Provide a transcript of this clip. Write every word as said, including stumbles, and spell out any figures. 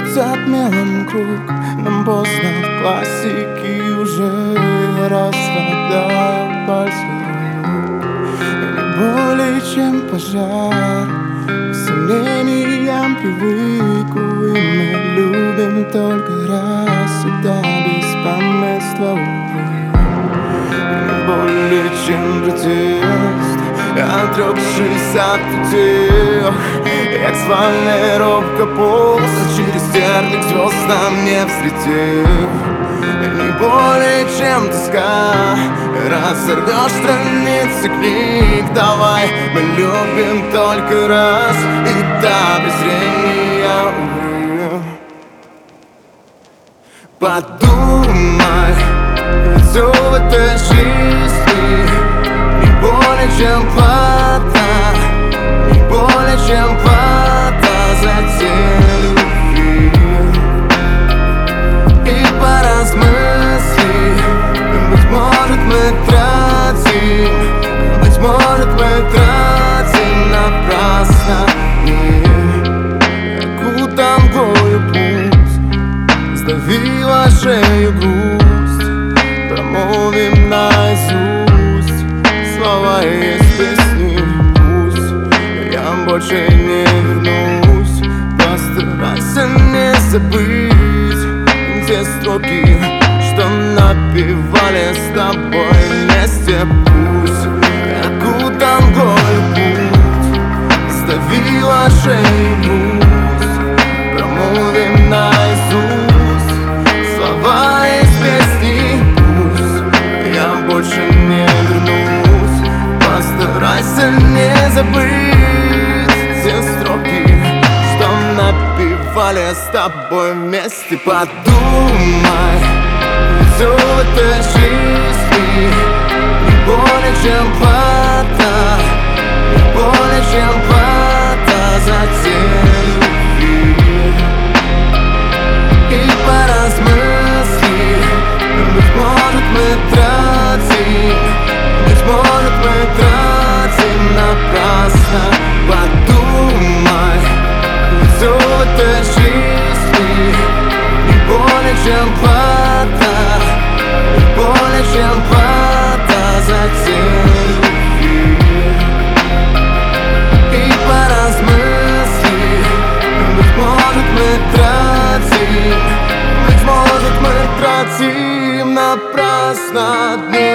затмеваем круг. Нам поздно, классики уже расслабляют пальцы рук. Не более чем пожар, к сомнениям привыкла. И мы любим только раз, это беспамятство, увы. Не более чем протест, отрекшись от утех, як свальная робко полз, через терник звезд нам не взлетев. Не более чем тоска, разорвешь страницы книг. Давай, мы любим только раз, и до презрения, увы. Подумай, все в этой жизни не более чем плата, не более чем плата за те любви. И поразмысли, быть может мы тратим, быть может мы тратим напрасно мир. Куда твой путь сдавила шею грусть, промолвим наизусть слова из песни. Пусть я больше не вернусь, постарайся не забыть те строки, что напевали с тобой вместе. Пусть окутан горю путь сдавила шею грусть, промолвим наизусть слова из песни. Пусть я больше не вернусь, постарайся не забыть те строки, что напевали с тобой вместе. Подумай, все в этой жизни не более чем плата, не более чем плата за те любви. И поразмысли, быть может мы тратим, быть может мы тратим напрасно. Подумай, все в этой жизни не более чем плата, не более чем плата за те любви. И поразмысли, быть может мы тратим, быть может мы тратим напрасно дни.